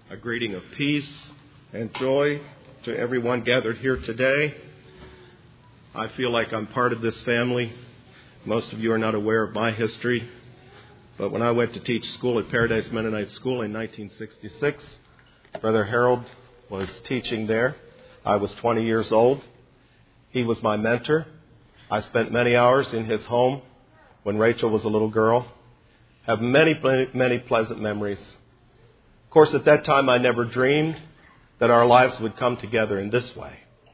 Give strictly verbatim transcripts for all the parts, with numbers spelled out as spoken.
A greeting of peace and joy to everyone gathered here today. I feel like I'm part of this family. Most of you are not aware of my history, but when I went to teach school at Paradise Mennonite School in nineteen sixty-six, Brother Harold was teaching there. I was twenty years old. He was my mentor. I spent many hours in his home when Rachel was a little girl. Have many, many pleasant memories. Of course, at that time, I never dreamed that our lives would come together in this way.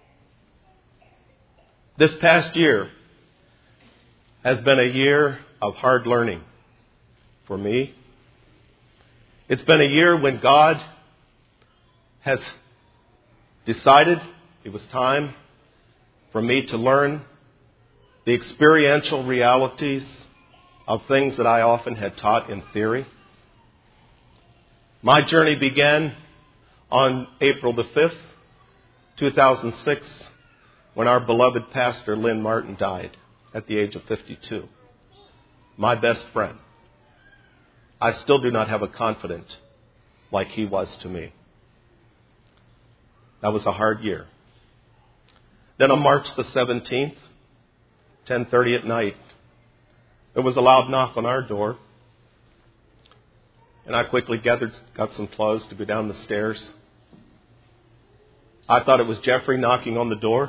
This past year has been a year of hard learning for me. It's been a year when God has decided it was time for me to learn the experiential realities of things that I often had taught in theory. My journey began on April the fifth, two thousand six, when our beloved pastor, Lynn Martin, died at the age of fifty-two. My best friend. I still do not have a confidant like he was to me. That was a hard year. Then on March the seventeenth, ten thirty at night, there was a loud knock on our door. And I quickly gathered, got some clothes to go down the stairs. I thought it was Jeffrey knocking on the door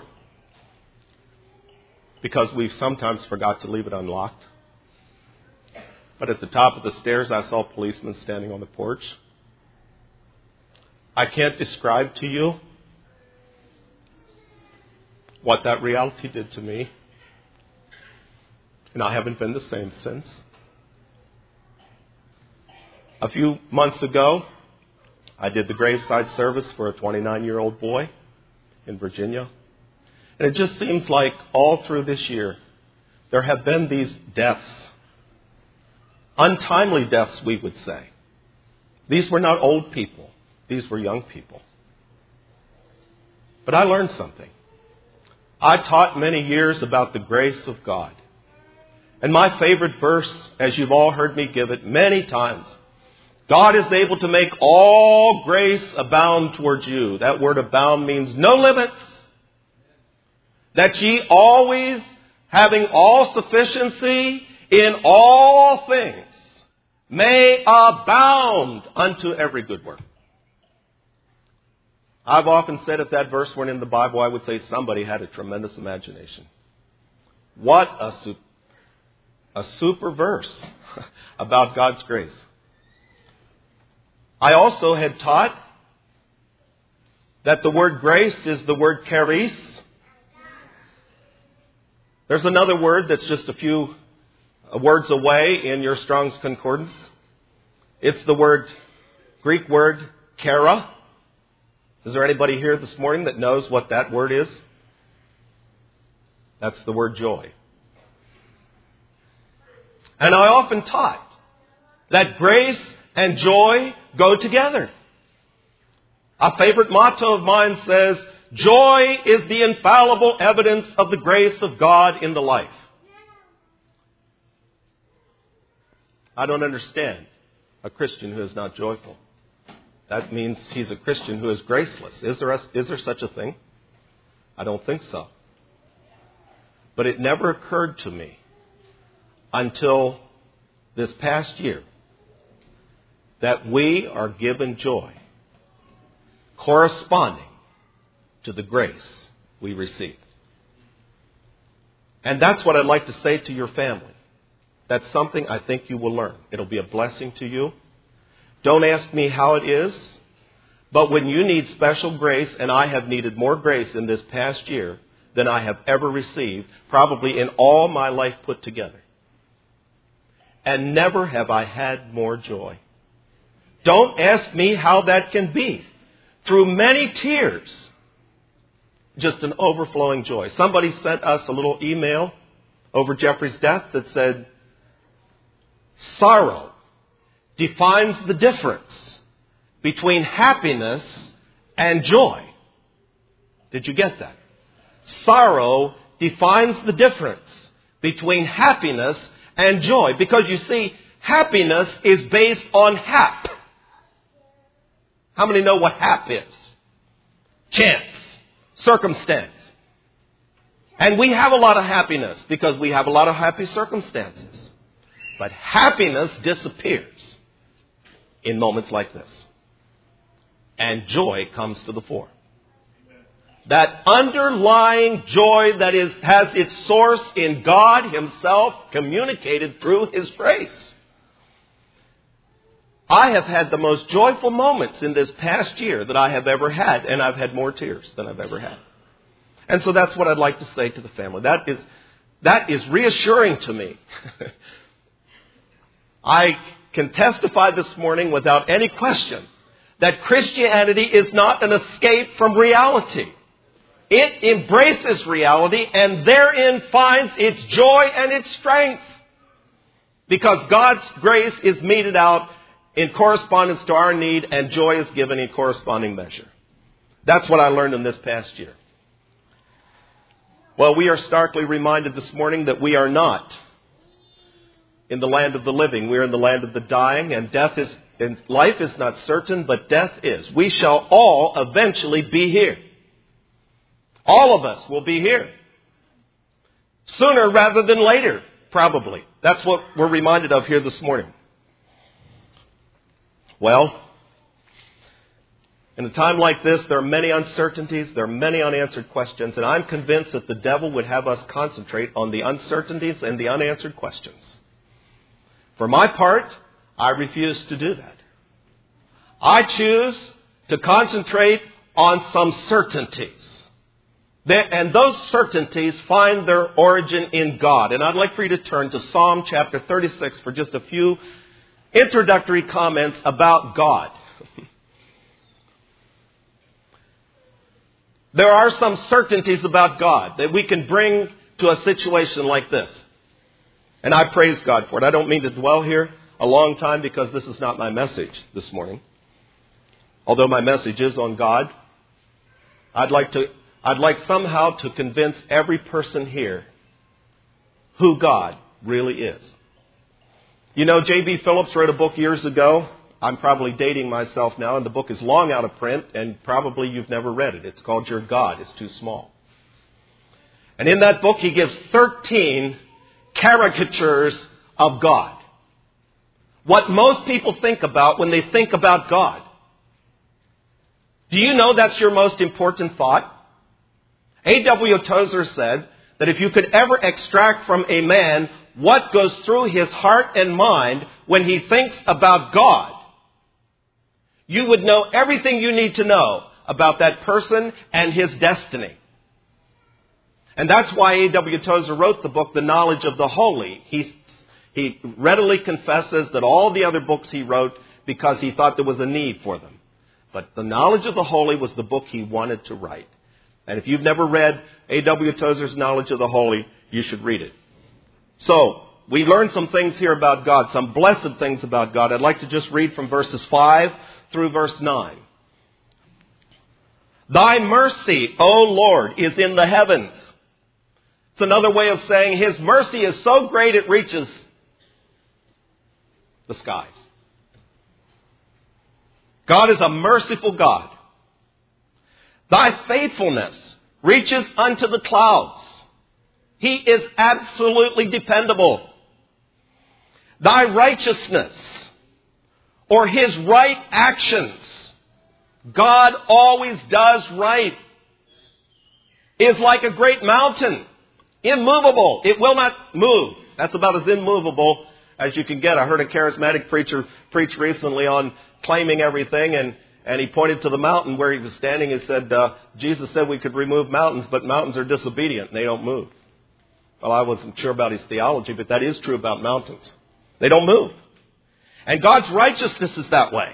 because we sometimes forgot to leave it unlocked. But at the top of the stairs, I saw policemen standing on the porch. I can't describe to you what that reality did to me. And I haven't been the same since. A few months ago, I did the graveside service for a twenty-nine-year-old boy in Virginia. And it just seems like all through this year, there have been these deaths. Untimely deaths, we would say. These were not old people. These were young people. But I learned something. I taught many years about the grace of God. And my favorite verse, as you've all heard me give it many times, God is able to make all grace abound towards you. That word abound means no limits. That ye always, having all sufficiency in all things, may abound unto every good work. I've often said if that verse weren't in the Bible, I would say somebody had a tremendous imagination. What a super, a super verse about God's grace. I also had taught that the word grace is the word charis. There's another word that's just a few words away in your Strong's Concordance. It's the word, Greek word, chara. Is there anybody here this morning that knows what that word is? That's the word joy. And I often taught that grace and joy go together. A favorite motto of mine says, joy is the infallible evidence of the grace of God in the life. I don't understand a Christian who is not joyful. That means he's a Christian who is graceless. Is there, a, is there such a thing? I don't think so. But it never occurred to me until this past year that we are given joy corresponding to the grace we receive. And that's what I'd like to say to your family. That's something I think you will learn. It'll be a blessing to you. Don't ask me how it is, but when you need special grace, and I have needed more grace in this past year than I have ever received, probably in all my life put together. And never have I had more joy. Don't ask me how that can be. Through many tears, just an overflowing joy. Somebody sent us a little email over Jeffrey's death that said, sorrow defines the difference between happiness and joy. Did you get that? Sorrow defines the difference between happiness and joy. Because you see, happiness is based on hap. How many know what hap is? Chance, circumstance. And we have a lot of happiness because we have a lot of happy circumstances. But happiness disappears in moments like this. And joy comes to the fore. That underlying joy that is has its source in God Himself, communicated through His grace. I have had the most joyful moments in this past year that I have ever had, and I've had more tears than I've ever had. And so that's what I'd like to say to the family. That is, that is reassuring to me. I can testify this morning without any question that Christianity is not an escape from reality. It embraces reality and therein finds its joy and its strength. Because God's grace is meted out in correspondence to our need, and joy is given in corresponding measure. That's what I learned in this past year. Well, we are starkly reminded this morning that we are not in the land of the living. We are in the land of the dying, and death is, and life is not certain, but death is. We shall all eventually be here. All of us will be here. Sooner rather than later, probably. That's what we're reminded of here this morning. Well, in a time like this, there are many uncertainties, there are many unanswered questions, and I'm convinced that the devil would have us concentrate on the uncertainties and the unanswered questions. For my part, I refuse to do that. I choose to concentrate on some certainties. And those certainties find their origin in God. And I'd like for you to turn to Psalm chapter thirty-six for just a few introductory comments about God. There are some certainties about God that we can bring to a situation like this. And I praise God for it. I don't mean to dwell here a long time because this is not my message this morning. Although my message is on God, I'd like to I'd like somehow to convince every person here who God really is. You know, J B Phillips wrote a book years ago. I'm probably dating myself now, and the book is long out of print, and probably you've never read it. It's called Your God is Too Small. And in that book, he gives thirteen caricatures of God. What most people think about when they think about God. Do you know that's your most important thought? A W Tozer said that if you could ever extract from a man what goes through his heart and mind when he thinks about God, you would know everything you need to know about that person and his destiny. And that's why A W Tozer wrote the book, The Knowledge of the Holy. He, he readily confesses that all the other books he wrote because he thought there was a need for them. But The Knowledge of the Holy was the book he wanted to write. And if you've never read A W Tozer's Knowledge of the Holy, you should read it. So, we learned some things here about God, some blessed things about God. I'd like to just read from verses five through verse nine. Thy mercy, O Lord, is in the heavens. It's another way of saying His mercy is so great it reaches the skies. God is a merciful God. Thy faithfulness reaches unto the clouds. He is absolutely dependable. Thy righteousness, or His right actions, God always does right, is like a great mountain, immovable. It will not move. That's about as immovable as you can get. I heard a charismatic preacher preach recently on claiming everything, and And he pointed to the mountain where he was standing and said, uh, Jesus said we could remove mountains, but mountains are disobedient and they don't move. Well, I wasn't sure about his theology, but that is true about mountains. They don't move. And God's righteousness is that way.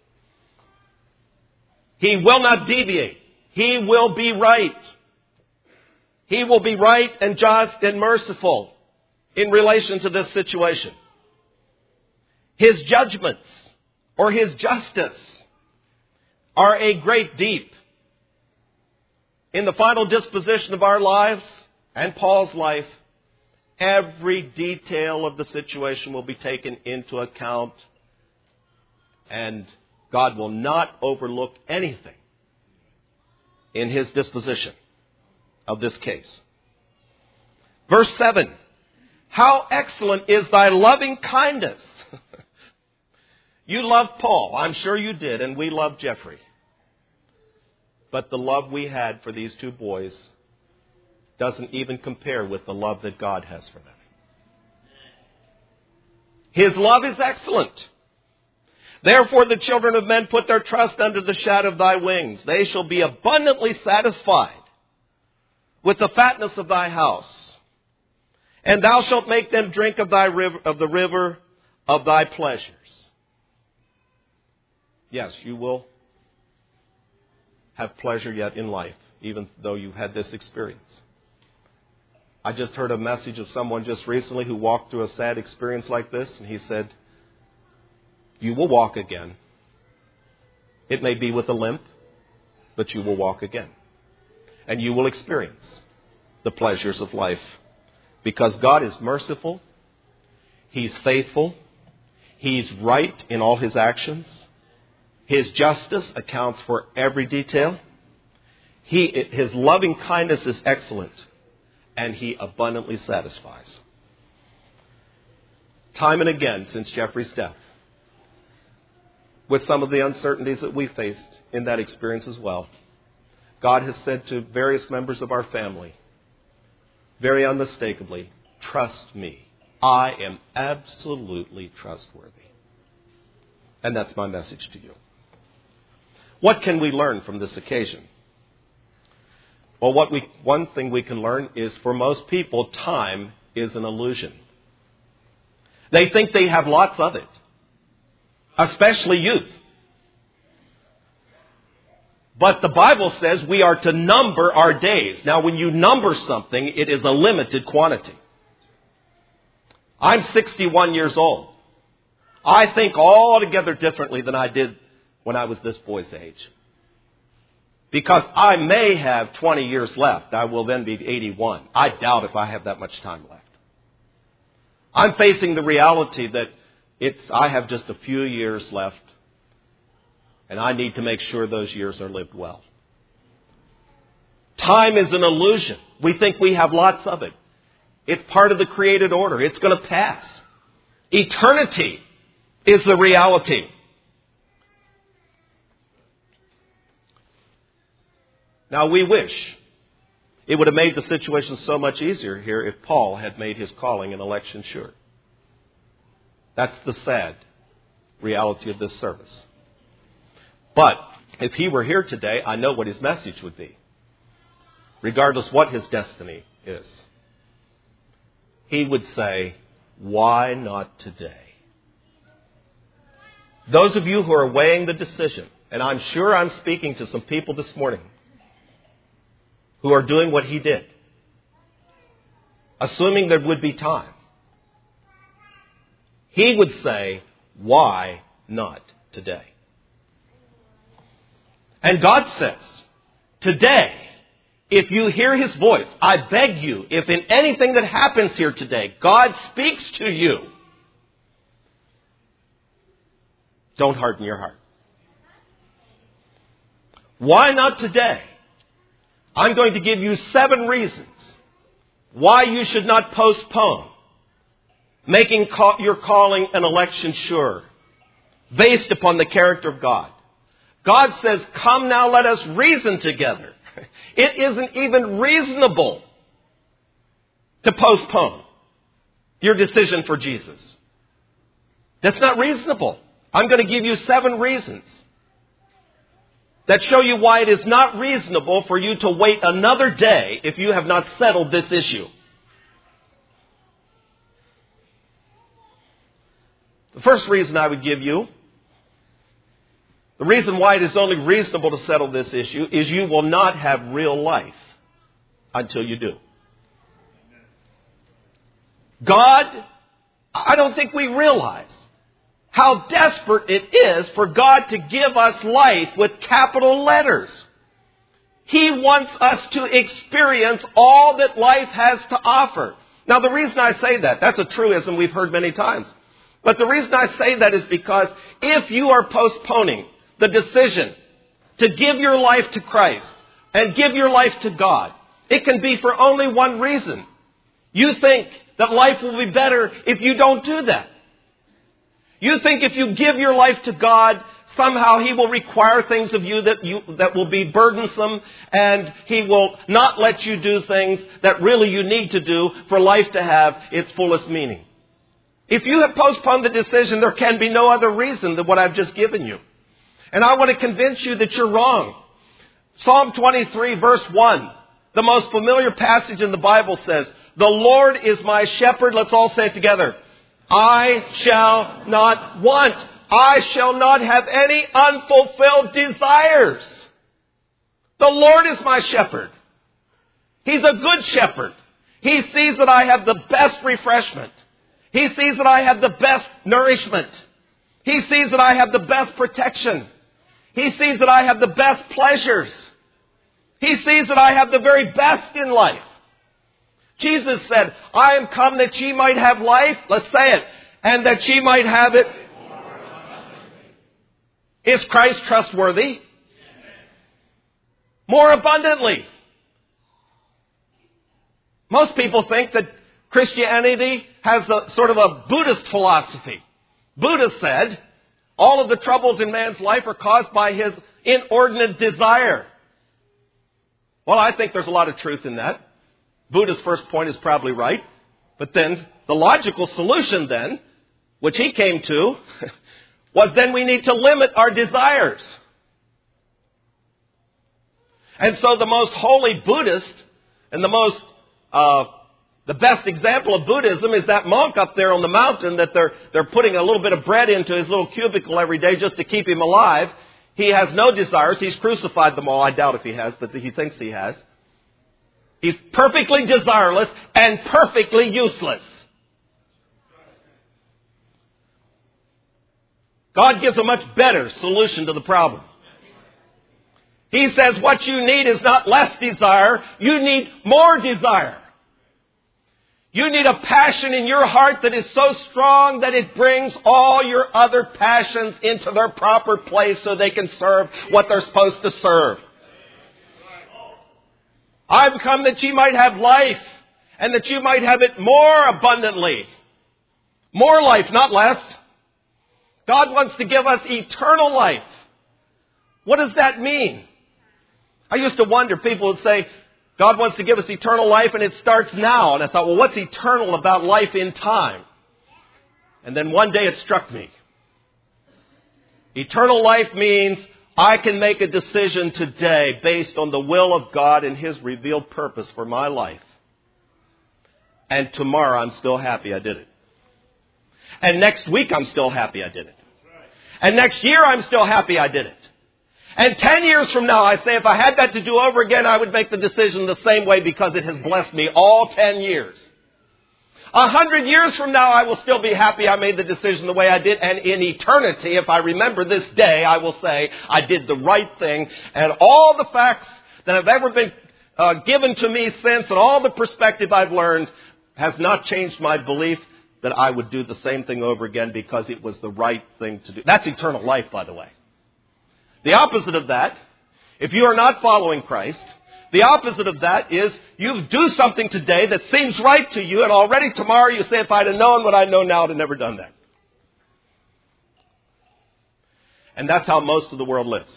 He will not deviate. He will be right. He will be right and just and merciful in relation to this situation. His judgments or His justice are a great deep. In the final disposition of our lives and Paul's life, every detail of the situation will be taken into account, and God will not overlook anything in his disposition of this case. Verse seven. How excellent is thy loving kindness. You loved Paul. I'm sure you did. And we loved Jeffrey. But the love we had for these two boys doesn't even compare with the love that God has for them. His love is excellent. Therefore the children of men put their trust under the shadow of thy wings. They shall be abundantly satisfied with the fatness of thy house. And thou shalt make them drink of thy river, of the river of thy pleasures. Yes, you will have pleasure yet in life, even though you've had this experience. I just heard a message of someone just recently who walked through a sad experience like this, and he said, you will walk again. It may be with a limp, but you will walk again. And you will experience the pleasures of life. Because God is merciful. He's faithful. He's right in all his actions. His justice accounts for every detail. He, his loving kindness is excellent. And he abundantly satisfies. Time and again since Jeffrey's death, with some of the uncertainties that we faced in that experience as well, God has said to various members of our family, very unmistakably, trust me. I am absolutely trustworthy. And that's my message to you. What can we learn from this occasion? Well, what we, one thing we can learn is for most people, time is an illusion. They think they have lots of it, especially youth. But the Bible says we are to number our days. Now, when you number something, it is a limited quantity. I'm sixty-one years old. I think altogether differently than I did when I was this boy's age. Because I may have twenty years left. I will then be eighty-one. I doubt if I have that much time left. I'm facing the reality that it's I have just a few years left. And I need to make sure those years are lived well. Time is an illusion. We think we have lots of it. It's part of the created order. It's going to pass. Eternity is the reality. Now we wish it would have made the situation so much easier here if Paul had made his calling and election sure. That's the sad reality of this service. But if he were here today, I know what his message would be, regardless what his destiny is. He would say, why not today? Those of you who are weighing the decision, and I'm sure I'm speaking to some people this morning who are doing what he did, assuming there would be time, he would say, why not today? And God says, today, if you hear his voice, I beg you, if in anything that happens here today, God speaks to you, don't harden your heart. Why not today? I'm going to give you seven reasons why you should not postpone making your calling and election sure, based upon the character of God. God says, come now, let us reason together. It isn't even reasonable to postpone your decision for Jesus. That's not reasonable. I'm going to give you seven reasons that show you why it is not reasonable for you to wait another day if you have not settled this issue. The first reason I would give you, the reason why it is only reasonable to settle this issue, is you will not have real life until you do. God, I don't think we realize how desperate it is for God to give us life with capital letters. He wants us to experience all that life has to offer. Now, the reason I say that, that's a truism we've heard many times. But the reason I say that is because if you are postponing the decision to give your life to Christ and give your life to God, it can be for only one reason. You think that life will be better if you don't do that. You think if you give your life to God, somehow He will require things of you that you that will be burdensome, and He will not let you do things that really you need to do for life to have its fullest meaning. If you have postponed the decision, there can be no other reason than what I've just given you. And I want to convince you that you're wrong. Psalm twenty-three, verse one, the most familiar passage in the Bible says, "The Lord is my shepherd." Let's all say it together. "I shall not want. I shall not have any unfulfilled desires." The Lord is my shepherd. He's a good shepherd. He sees that I have the best refreshment. He sees that I have the best nourishment. He sees that I have the best protection. He sees that I have the best pleasures. He sees that I have the very best in life. Jesus said, "I am come that ye might have life." Let's say it. "And that ye might have it." Is Christ trustworthy? More abundantly. Most people think that Christianity has a sort of a Buddhist philosophy. Buddha said, all of the troubles in man's life are caused by his inordinate desire. Well, I think there's a lot of truth in that. Buddha's first point is probably right. But then the logical solution then, which he came to, was then we need to limit our desires. And so the most holy Buddhist and the most, uh, the best example of Buddhism is that monk up there on the mountain that they're, they're putting a little bit of bread into his little cubicle every day just to keep him alive. He has no desires. He's crucified them all. I doubt if he has, but he thinks he has. He's perfectly desireless and perfectly useless. God gives a much better solution to the problem. He says what you need is not less desire. You need more desire. You need a passion in your heart that is so strong that it brings all your other passions into their proper place so they can serve what they're supposed to serve. I've come that ye might have life, and that you might have it more abundantly. More life, not less. God wants to give us eternal life. What does that mean? I used to wonder, people would say, God wants to give us eternal life and it starts now. And I thought, well, what's eternal about life in time? And then one day it struck me. Eternal life means I can make a decision today based on the will of God and His revealed purpose for my life. And tomorrow I'm still happy I did it. And next week I'm still happy I did it. And next year I'm still happy I did it. And ten years from now, I say if I had that to do over again, I would make the decision the same way because it has blessed me all ten years. A hundred years from now, I will still be happy I made the decision the way I did. And in eternity, if I remember this day, I will say I did the right thing. And all the facts that have ever been uh, given to me since and all the perspective I've learned has not changed my belief that I would do the same thing over again because it was the right thing to do. That's eternal life, by the way. The opposite of that, if you are not following Christ, the opposite of that is you do something today that seems right to you, and already tomorrow you say, if I'd have known what I know now, I'd have never done that. And that's how most of the world lives.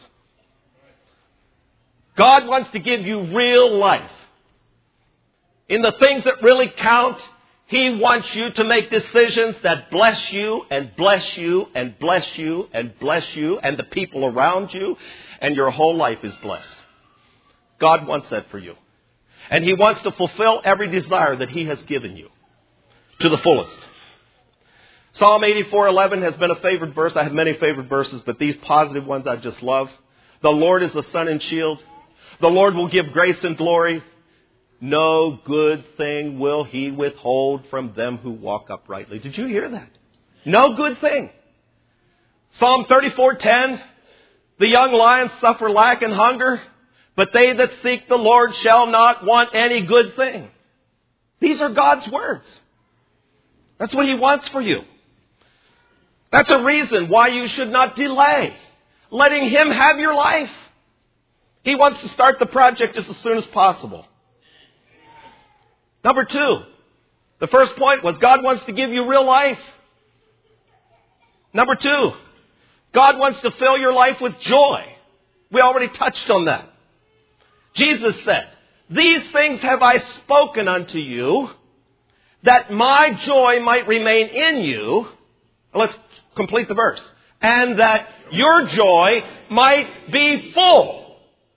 God wants to give you real life. In the things that really count, He wants you to make decisions that bless you and bless you and bless you and bless you and the people around you, and your whole life is blessed. God wants that for you. And He wants to fulfill every desire that He has given you to the fullest. Psalm eighty-four eleven has been a favorite verse. I have many favorite verses, but these positive ones I just love. The Lord is the sun and shield. The Lord will give grace and glory. No good thing will He withhold from them who walk uprightly. Did you hear that? No good thing. Psalm thirty-four ten. The young lions suffer lack and hunger, but they that seek the Lord shall not want any good thing. These are God's words. That's what He wants for you. That's a reason why you should not delay letting Him have your life. He wants to start the project just as soon as possible. Number two, the first point was God wants to give you real life. Number two, God wants to fill your life with joy. We already touched on that. Jesus said, "These things have I spoken unto you, that my joy might remain in you." Let's complete the verse. "And that your joy might be full."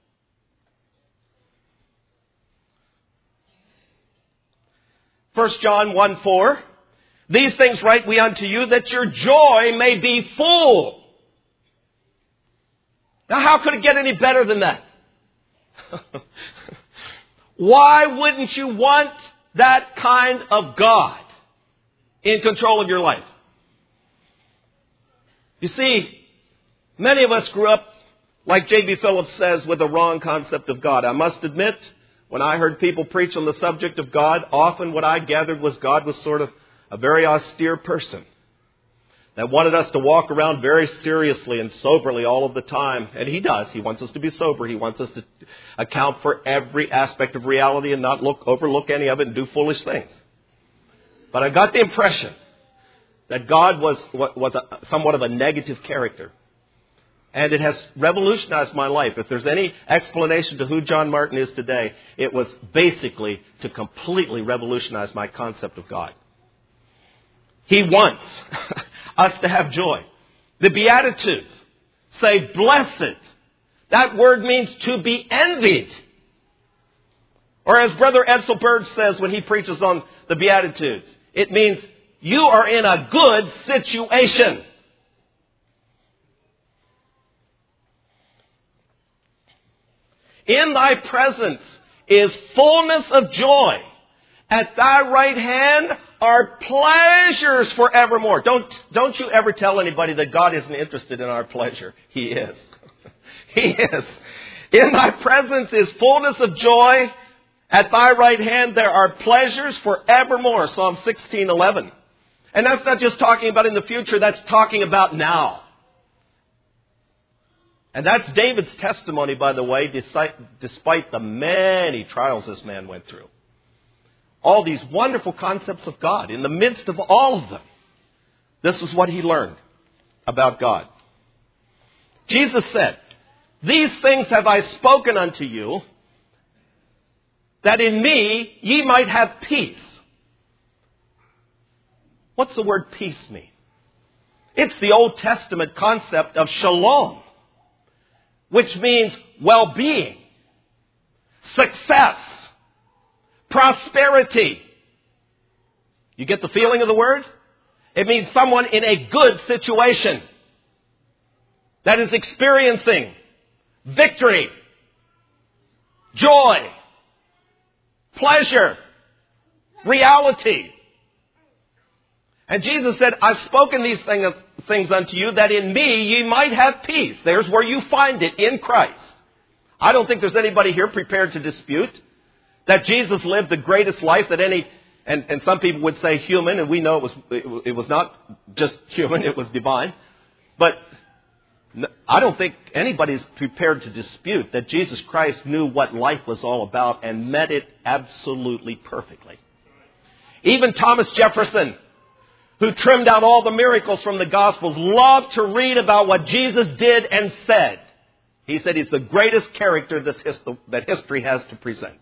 First John one four. "These things write we unto you, that your joy may be full." Now, how could it get any better than that? Why wouldn't you want that kind of God in control of your life? You see, many of us grew up, like J B Phillips says, with a wrong concept of God. I must admit, when I heard people preach on the subject of God, often what I gathered was God was sort of a very austere person that wanted us to walk around very seriously and soberly all of the time. And He does. He wants us to be sober. He wants us to account for every aspect of reality and not look, overlook any of it and do foolish things. But I got the impression that God was, was a, somewhat of a negative character. And it has revolutionized my life. If there's any explanation to who John Martin is today, it was basically to completely revolutionize my concept of God. He wants us to have joy. The Beatitudes say, "Blessed." That word means to be envied. Or as Brother Edsel Bird says when he preaches on the Beatitudes, it means you are in a good situation. "In thy presence is fullness of joy. At thy right hand are pleasures forevermore." Don't, don't you ever tell anybody that God isn't interested in our pleasure. He is. He is. "In thy presence is fullness of joy. At thy right hand there are pleasures forevermore." Psalm sixteen eleven. And that's not just talking about in the future. That's talking about now. And that's David's testimony, by the way, despite the many trials this man went through. All these wonderful concepts of God. In the midst of all of them, this is what he learned about God. Jesus said, "These things have I spoken unto you, that in me ye might have peace." What's the word peace mean? It's the Old Testament concept of shalom, which means well-being, success, prosperity. You get the feeling of the word? It means someone in a good situation that is experiencing victory, joy, pleasure, reality. And Jesus said, "I've spoken these things unto you, that in me ye might have peace." There's where you find it, in Christ. I don't think there's anybody here prepared to dispute that Jesus lived the greatest life that any, and, and some people would say human, and we know it was, it, it was not just human, it was divine. But I don't think anybody's prepared to dispute that Jesus Christ knew what life was all about and met it absolutely perfectly. Even Thomas Jefferson, who trimmed out all the miracles from the Gospels, loved to read about what Jesus did and said. He said he's the greatest character this his, that history has to present.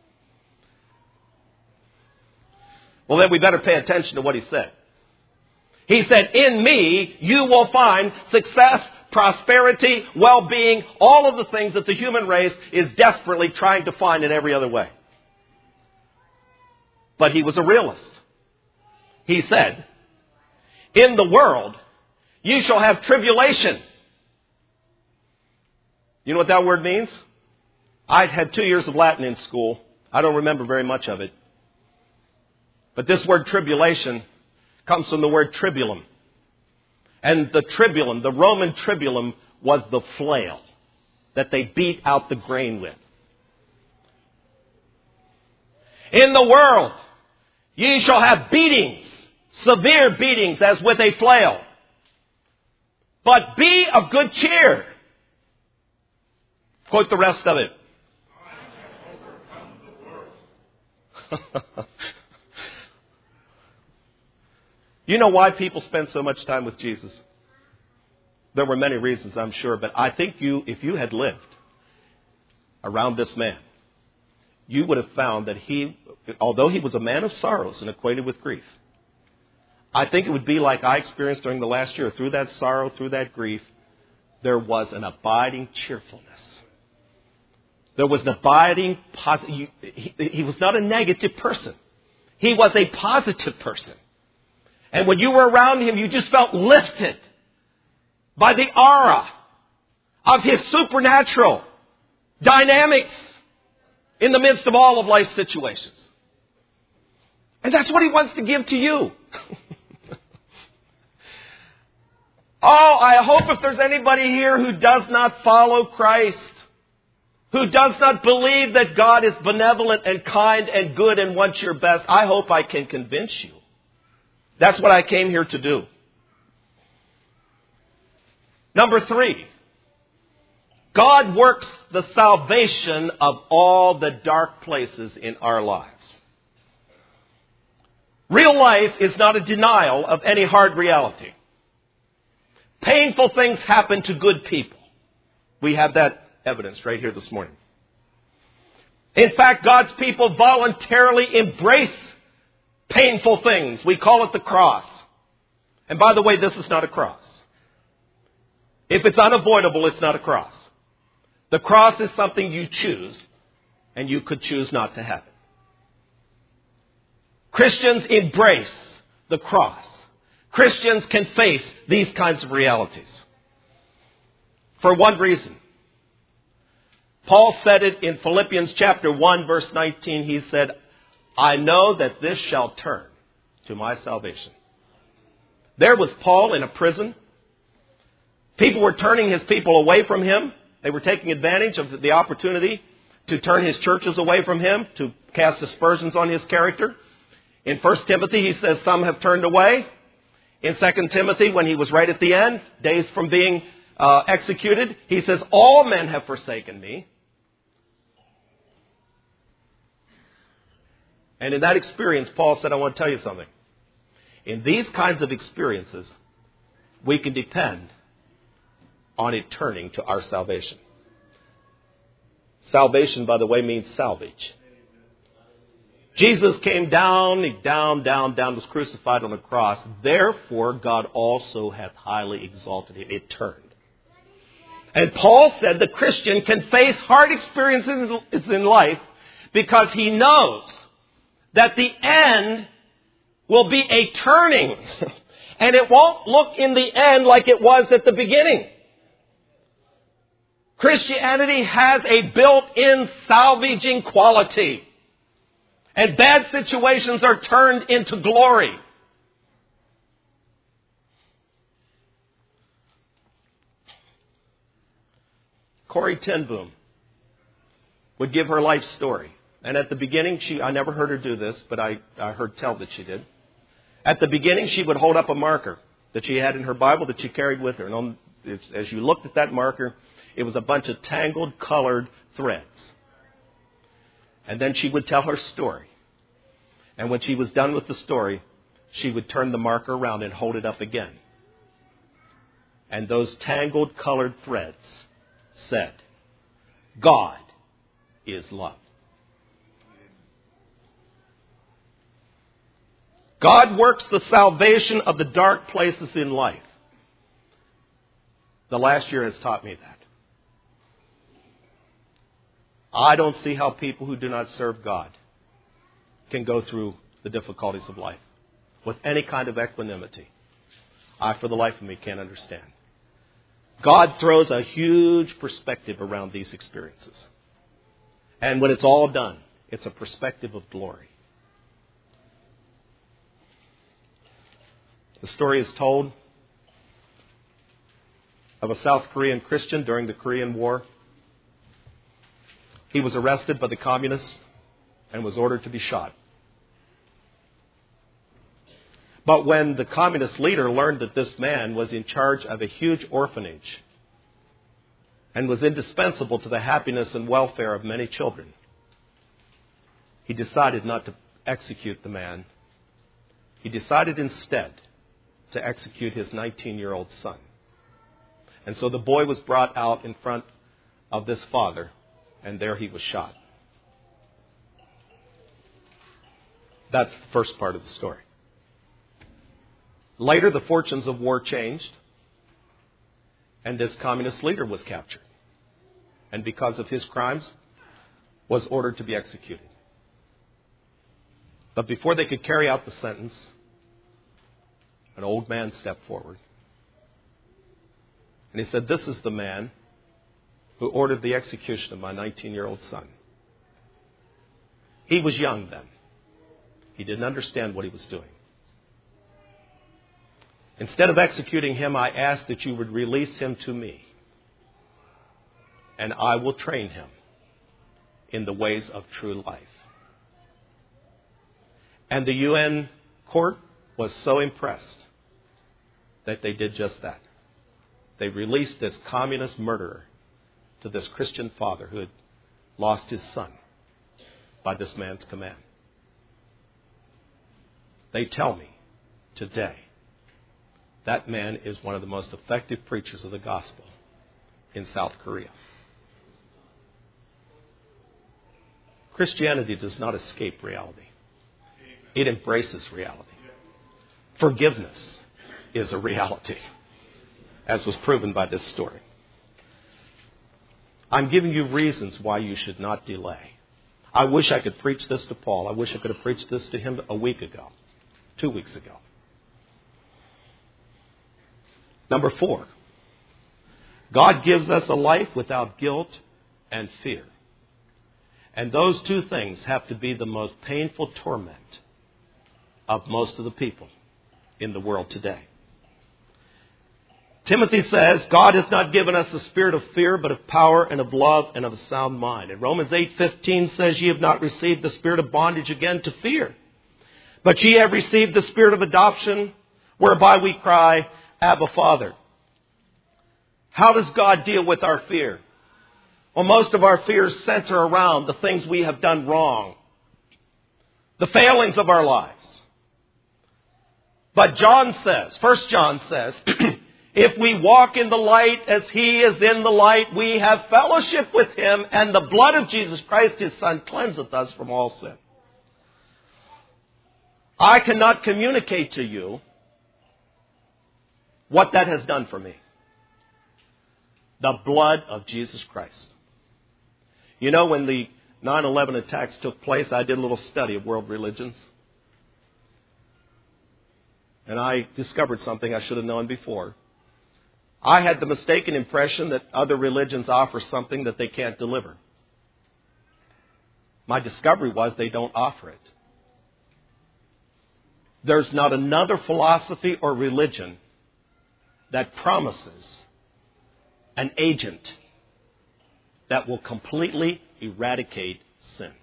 Well, then we better pay attention to what he said. He said, "In me you will find success, prosperity, well-being, all of the things that the human race is desperately trying to find in every other way." But he was a realist. He said, "In the world you shall have tribulation." You know what that word means? I'd had two years of Latin in school. I don't remember very much of it. But this word tribulation comes from the word tribulum. And the tribulum, the Roman tribulum, was the flail that they beat out the grain with. "In the world ye shall have beatings, severe beatings as with a flail. But be of good cheer. Quote the rest of it. You know why people spend so much time with Jesus? There were many reasons, I'm sure, but I think you, if you had lived around this man, you would have found that he, although he was a man of sorrows and acquainted with grief, I think it would be like I experienced during the last year. Through that sorrow, through that grief, there was an abiding cheerfulness. There was an abiding positive. He, he was not a negative person. He was a positive person. And when you were around him, you just felt lifted by the aura of his supernatural dynamics in the midst of all of life's situations. And that's what he wants to give to you. Oh, I hope if there's anybody here who does not follow Christ, who does not believe that God is benevolent and kind and good and wants your best, I hope I can convince you. That's what I came here to do. Number three, God works the salvation of all the dark places in our lives. Real life is not a denial of any hard reality. Painful things happen to good people. We have that evidence right here this morning. In fact, God's people voluntarily embrace painful things. We call it the cross. And by the way, this is not a cross. If it's unavoidable, it's not a cross. The cross is something you choose, and you could choose not to have it. Christians embrace the cross. Christians can face these kinds of realities. For one reason. Paul said it in Philippians chapter one, verse nineteen. He said, I know that this shall turn to my salvation. There was Paul in a prison. People were turning his people away from him. They were taking advantage of the opportunity to turn his churches away from him, to cast aspersions on his character. In First Timothy, he says some have turned away. In Second Timothy, when he was right at the end, days from being uh, executed, he says, all men have forsaken me. And in that experience, Paul said, I want to tell you something. In these kinds of experiences, we can depend on it turning to our salvation. Salvation, by the way, means salvage. Jesus came down, down, down, down, was crucified on the cross. Therefore, God also hath highly exalted him. It turned. And Paul said the Christian can face hard experiences in life because he knows that the end will be a turning. And it won't look in the end like it was at the beginning. Christianity has a built-in salvaging quality. And bad situations are turned into glory. Corrie ten Boom would give her life story. And at the beginning, she I never heard her do this, but I, I heard tell that she did. At the beginning, she would hold up a marker that she had in her Bible that she carried with her. And on, as you looked at that marker, it was a bunch of tangled, colored threads. And then she would tell her story. And when she was done with the story, she would turn the marker around and hold it up again. And those tangled, colored threads said, God is love. God works the salvation of the dark places in life. The last year has taught me that. I don't see how people who do not serve God can go through the difficulties of life with any kind of equanimity. I, for the life of me, can't understand. God throws a huge perspective around these experiences. And when it's all done, it's a perspective of glory. The story is told of a South Korean Christian during the Korean War. He was arrested by the communists and was ordered to be shot. But when the communist leader learned that this man was in charge of a huge orphanage and was indispensable to the happiness and welfare of many children, he decided not to execute the man. He decided instead to execute his nineteen-year-old son. And so the boy was brought out in front of this father, and there he was shot. That's the first part of the story. Later, the fortunes of war changed, and this communist leader was captured. And because of his crimes, was ordered to be executed. But before they could carry out the sentence, an old man stepped forward. And he said, "This is the man who ordered the execution of my nineteen-year-old son." He was young then. He didn't understand what he was doing. "Instead of executing him, I ask that you would release him to me, and I will train him in the ways of true life." And the U N court was so impressed that they did just that. They released this communist murderer to this Christian father who had lost his son by this man's command. They tell me today that man is one of the most effective preachers of the gospel in South Korea. Christianity does not escape reality. It embraces reality. Forgiveness is a reality, as was proven by this story. I'm giving you reasons why you should not delay. I wish I could preach this to Paul. I wish I could have preached this to him a week ago, two weeks ago. Number four, God gives us a life without guilt and fear. And those two things have to be the most painful torment of most of the people in the world today. Timothy says, God has not given us a spirit of fear, but of power and of love and of a sound mind. And Romans eight fifteen says, ye have not received the spirit of bondage again to fear, but ye have received the spirit of adoption, whereby we cry, Abba, Father. How does God deal with our fear? Well, most of our fears center around the things we have done wrong, the failings of our lives. But John says, First John says, if we walk in the light as he is in the light, we have fellowship with him, and the blood of Jesus Christ, his Son, cleanseth us from all sin. I cannot communicate to you what that has done for me. The blood of Jesus Christ. You know, when the nine eleven attacks took place, I did a little study of world religions. And I discovered something I should have known before. I had the mistaken impression that other religions offer something that they can't deliver. My discovery was they don't offer it. There's not another philosophy or religion that promises an agent that will completely eradicate sin.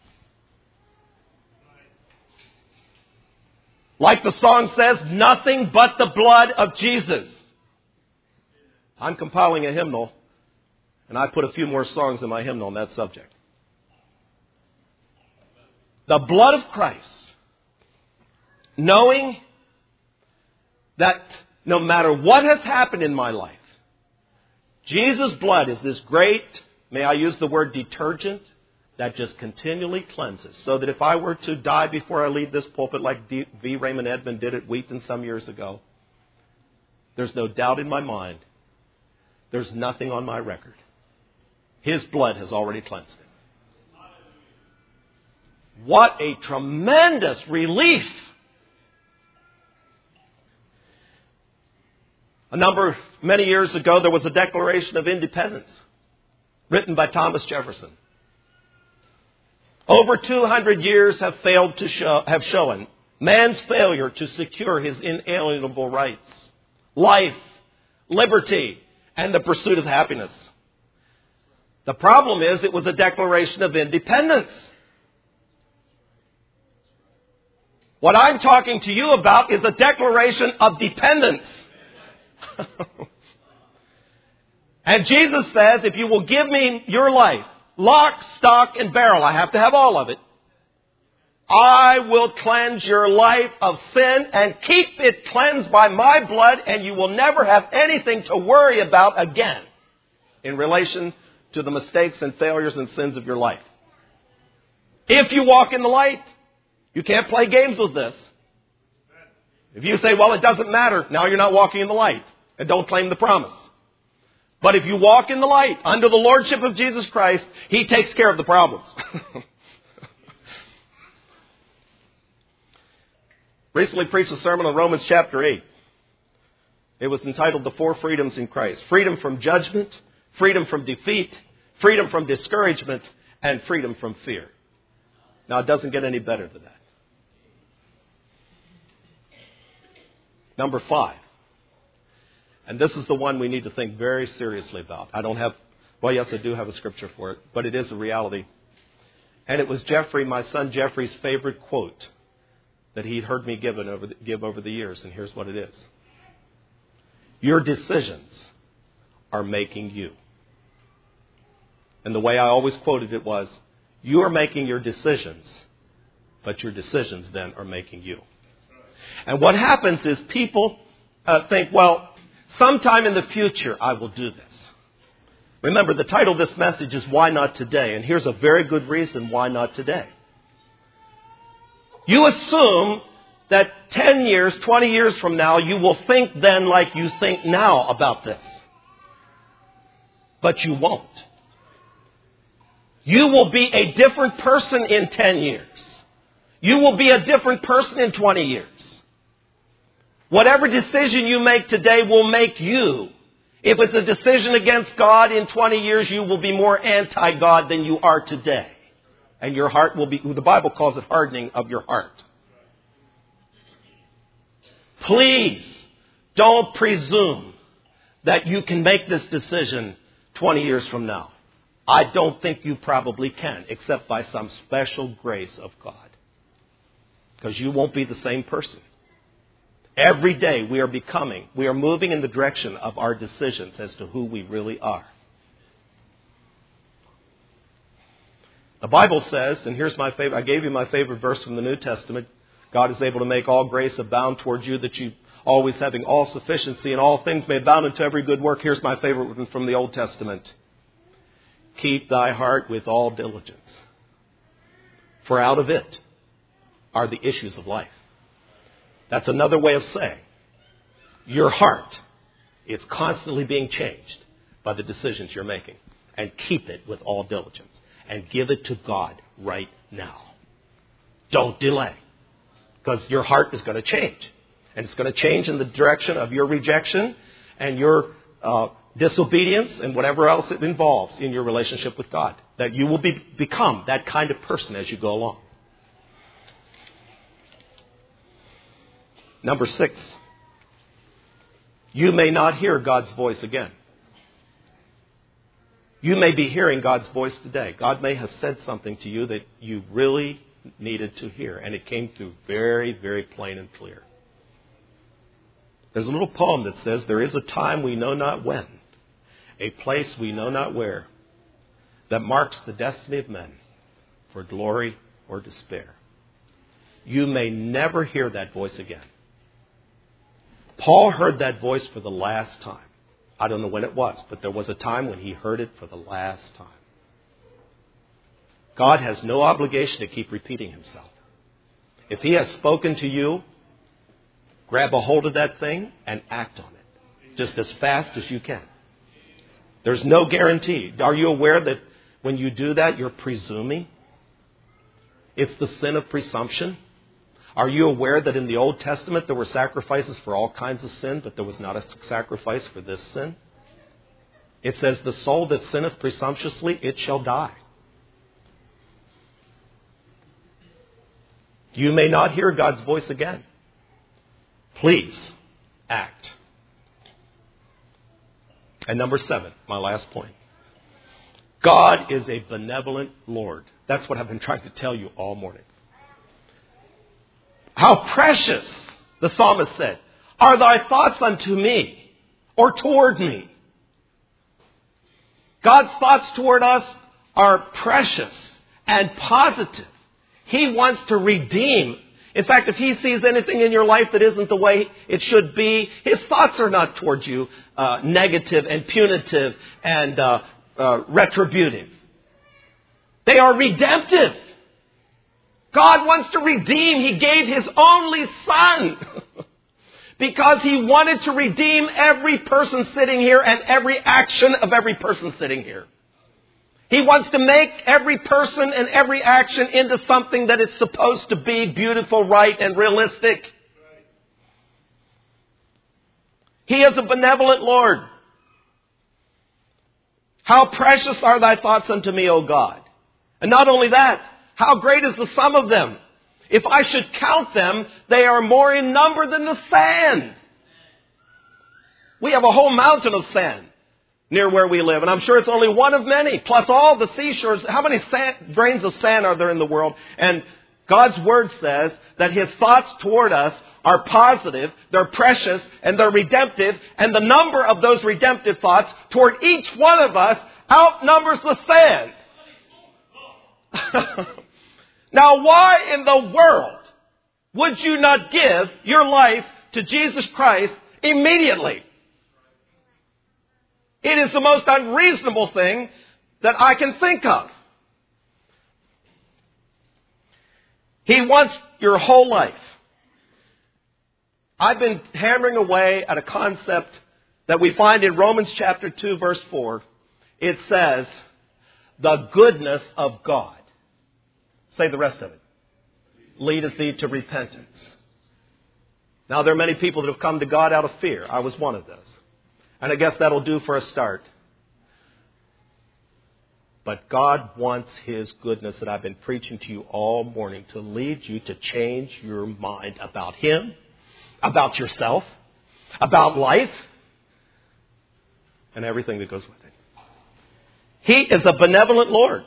Like the song says, nothing but the blood of Jesus. I'm compiling a hymnal, and I put a few more songs in my hymnal on that subject. The blood of Christ, knowing that no matter what has happened in my life, Jesus' blood is this great, may I use the word detergent, that just continually cleanses. So that if I were to die before I leave this pulpit like D- V. Raymond Edmond did at Wheaton some years ago, there's no doubt in my mind, there's nothing on my record. His blood has already cleansed it. What a tremendous relief! A number, many years ago, there was a Declaration of Independence written by Thomas Jefferson. Over two hundred years have failed to show, have shown man's failure to secure his inalienable rights, life, liberty, and the pursuit of happiness. The problem is it was a Declaration of Independence. What I'm talking to you about is a declaration of dependence. And Jesus says, if you will give me your life, lock, stock, and barrel, I have to have all of it, I will cleanse your life of sin and keep it cleansed by my blood, and you will never have anything to worry about again in relation to the mistakes and failures and sins of your life. If you walk in the light, you can't play games with this. If you say, well, it doesn't matter, now you're not walking in the light, and don't claim the promise. But if you walk in the light under the lordship of Jesus Christ, He takes care of the problems. Recently preached a sermon on Romans chapter eight. It was entitled The Four Freedoms in Christ. Freedom from judgment, freedom from defeat, freedom from discouragement, and freedom from fear. Now, it doesn't get any better than that. Number five. And this is the one we need to think very seriously about. I don't have, well, yes, I do have a scripture for it, but it is a reality. And it was Jeffrey, my son Jeffrey's favorite quote that he'd heard me give over the, give over the years. And here's what it is. Your decisions are making you. And the way I always quoted it was, you are making your decisions, but your decisions then are making you. And what happens is people uh, think, well, sometime in the future I will do this. Remember, the title of this message is Why Not Today? And here's a very good reason why not today. You assume that ten years, twenty years from now, you will think then like you think now about this. But you won't. You will be a different person in ten years. You will be a different person in twenty years. Whatever decision you make today will make you. If it's a decision against God, in twenty years you will be more anti-God than you are today. And your heart will be, the Bible calls it hardening of your heart. Please don't presume that you can make this decision twenty years from now. I don't think you probably can, except by some special grace of God. Because you won't be the same person. Every day we are becoming, we are moving in the direction of our decisions as to who we really are. The Bible says, and here's my favorite, I gave you my favorite verse from the New Testament. God is able to make all grace abound towards you, that you always having all sufficiency in all things may abound unto every good work. Here's my favorite one from the Old Testament. Keep thy heart with all diligence, for out of it are the issues of life. That's another way of saying your heart is constantly being changed by the decisions you're making. And keep it with all diligence. And give it to God right now. Don't delay. Because your heart is going to change. And it's going to change in the direction of your rejection and your uh, disobedience and whatever else it involves in your relationship with God. That you will be, become that kind of person as you go along. Number six. You may not hear God's voice again. You may be hearing God's voice today. God may have said something to you that you really needed to hear. And it came through very, very plain and clear. There's a little poem that says, there is a time we know not when, a place we know not where, that marks the destiny of men for glory or despair. You may never hear that voice again. Paul heard that voice for the last time. I don't know when it was, but there was a time when he heard it for the last time. God has no obligation to keep repeating himself. If he has spoken to you, grab a hold of that thing and act on it. Just as fast as you can. There's no guarantee. Are you aware that when you do that, you're presuming? It's the sin of presumption. Are you aware that in the Old Testament there were sacrifices for all kinds of sin, but there was not a sacrifice for this sin? It says, the soul that sinneth presumptuously, it shall die. You may not hear God's voice again. Please act. And number seven, my last point. God is a benevolent Lord. That's what I've been trying to tell you all morning. How precious, the psalmist said, are thy thoughts unto me, or toward me. God's thoughts toward us are precious and positive. He wants to redeem. In fact, if He sees anything in your life that isn't the way it should be, His thoughts are not towards you uh, negative and punitive and uh, uh, retributive. They are redemptive. God wants to redeem. He gave His only Son because He wanted to redeem every person sitting here and every action of every person sitting here. He wants to make every person and every action into something that it's supposed to be, beautiful, right, and realistic. He is a benevolent Lord. How precious are thy thoughts unto me, O God. And not only that, how great is the sum of them? If I should count them, they are more in number than the sand. We have a whole mountain of sand near where we live. And I'm sure it's only one of many. Plus all the seashores. How many sand, grains of sand are there in the world? And God's Word says that His thoughts toward us are positive, they're precious, and they're redemptive. And the number of those redemptive thoughts toward each one of us outnumbers the sand. Now, why in the world would you not give your life to Jesus Christ immediately? It is the most unreasonable thing that I can think of. He wants your whole life. I've been hammering away at a concept that we find in Romans chapter two, verse four. It says, the goodness of God. Say the rest of it. Leadeth thee to repentance. Now, there are many people that have come to God out of fear. I was one of those. And I guess that'll do for a start. But God wants His goodness that I've been preaching to you all morning to lead you to change your mind about Him, about yourself, about life, and everything that goes with it. He is a benevolent Lord.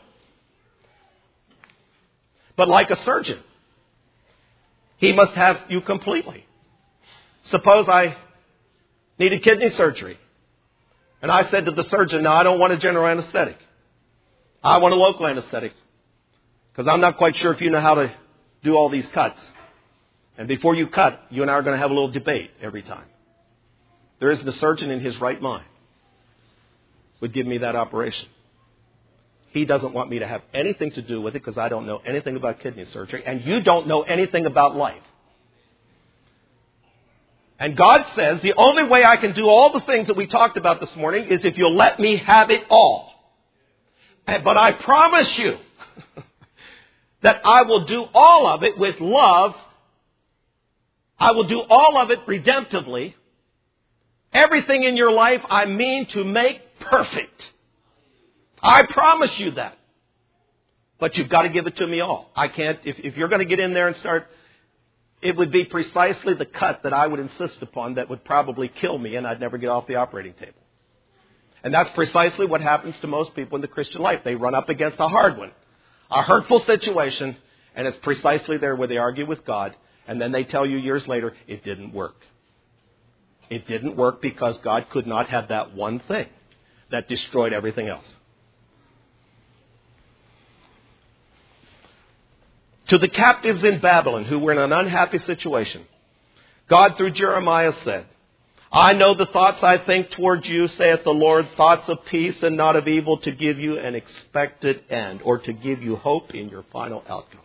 But like a surgeon, He must have you completely. Suppose I needed kidney surgery. And I said to the surgeon, no, I don't want a general anesthetic. I want a local anesthetic. Because I'm not quite sure if you know how to do all these cuts. And before you cut, you and I are going to have a little debate every time. There isn't a surgeon in his right mind would give me that operation. He doesn't want me to have anything to do with it because I don't know anything about kidney surgery. And you don't know anything about life. And God says the only way I can do all the things that we talked about this morning is if you'll let me have it all. But I promise you that I will do all of it with love. I will do all of it redemptively. Everything in your life I mean to make perfect. I promise you that. But you've got to give it to me all. I can't, if, if you're going to get in there and start, it would be precisely the cut that I would insist upon that would probably kill me and I'd never get off the operating table. And that's precisely what happens to most people in the Christian life. They run up against a hard one, a hurtful situation, and it's precisely there where they argue with God, and then they tell you years later, it didn't work. It didn't work because God could not have that one thing that destroyed everything else. To the captives in Babylon who were in an unhappy situation, God through Jeremiah said, I know the thoughts I think toward you, saith the Lord, thoughts of peace and not of evil, to give you an expected end, or to give you hope in your final outcome.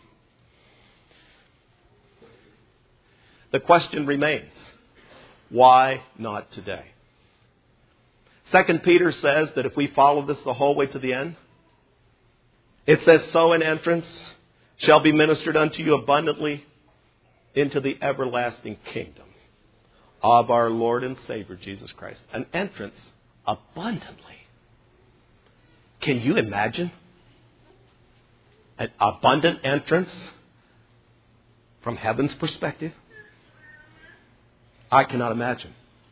The question remains, why not today? Second Peter says that if we follow this the whole way to the end, it says, so an entrance shall be ministered unto you abundantly into the everlasting kingdom of our Lord and Savior Jesus Christ. An entrance abundantly. Can you imagine an abundant entrance from heaven's perspective? I cannot imagine.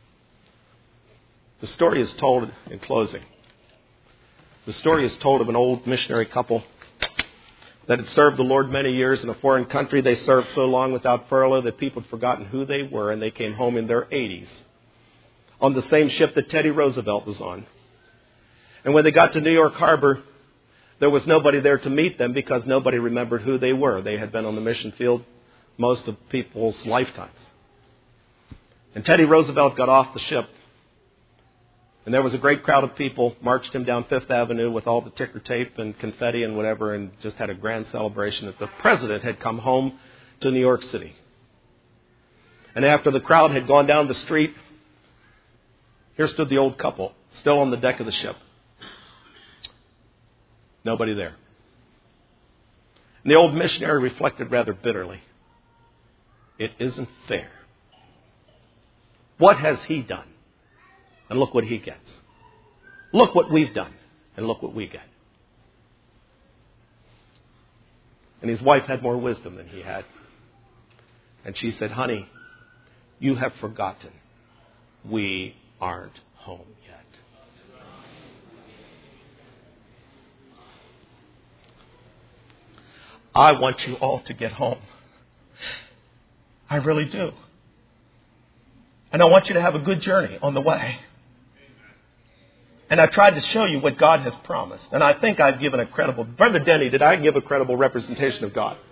The story is told in closing. The story is told of an old missionary couple that had served the Lord many years in a foreign country. They served so long without furlough that people had forgotten who they were, and they came home in their eighties on the same ship that Teddy Roosevelt was on. And when they got to New York Harbor, there was nobody there to meet them because nobody remembered who they were. They had been on the mission field most of people's lifetimes. And Teddy Roosevelt got off the ship, and there was a great crowd of people, marched him down Fifth Avenue with all the ticker tape and confetti and whatever, and just had a grand celebration that the president had come home to New York City. And after the crowd had gone down the street, here stood the old couple, still on the deck of the ship. Nobody there. And the old missionary reflected rather bitterly. It isn't fair. What has he done? And look what he gets. Look what we've done. And look what we get. And his wife had more wisdom than he had. And she said, honey, you have forgotten. We aren't home yet. I want you all to get home. I really do. And I want you to have a good journey on the way. And I tried to show you what God has promised. And I think I've given a credible... Brother Denny, did I give a credible representation of God?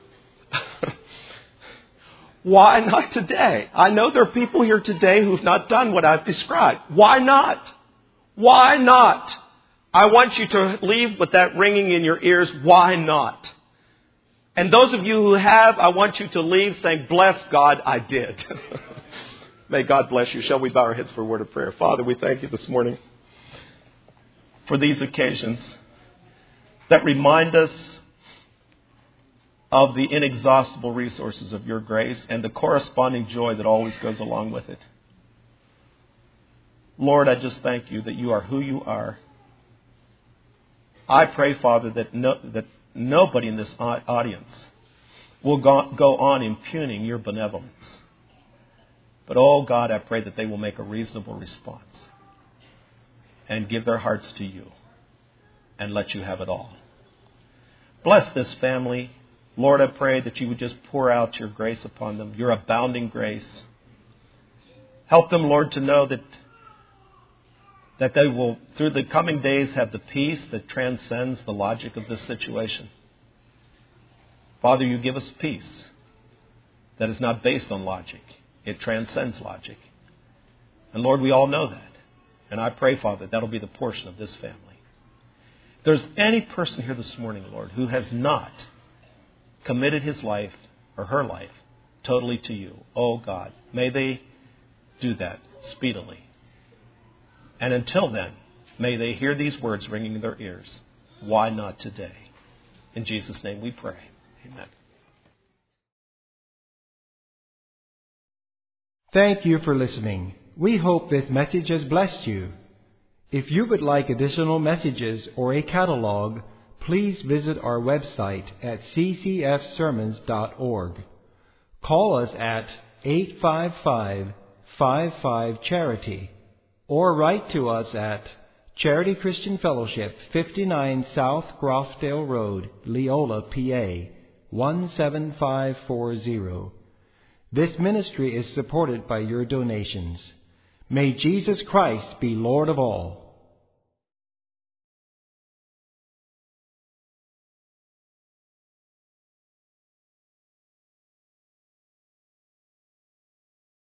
Why not today? I know there are people here today who've not done what I've described. Why not? Why not? I want you to leave with that ringing in your ears. Why not? And those of you who have, I want you to leave saying, bless God, I did. May God bless you. Shall we bow our heads for a word of prayer? Father, we thank you this morning for these occasions that remind us of the inexhaustible resources of your grace and the corresponding joy that always goes along with it. Lord, I just thank you that you are who you are. I pray, Father, that no, that nobody in this audience will go, go on impugning your benevolence. But, oh God, I pray that they will make a reasonable response and give their hearts to you and let you have it all. Bless this family. Lord, I pray that you would just pour out your grace upon them, your abounding grace. Help them, Lord, to know that, that they will, through the coming days, have the peace that transcends the logic of this situation. Father, you give us peace that is not based on logic. It transcends logic. And Lord, we all know that. And I pray, Father, that'll be the portion of this family. If there's any person here this morning, Lord, who has not committed his life or her life totally to you, oh God, may they do that speedily. And until then, may they hear these words ringing in their ears. Why not today? In Jesus' name we pray. Amen. Thank you for listening. We hope this message has blessed you. If you would like additional messages or a catalog, please visit our website at c c f sermons dot org. Call us at eight five five, five five, charity or write to us at Charity Christian Fellowship, fifty-nine South Grofdale Road, Leola, P A, one seven five four zero. This ministry is supported by your donations. May Jesus Christ be Lord of all.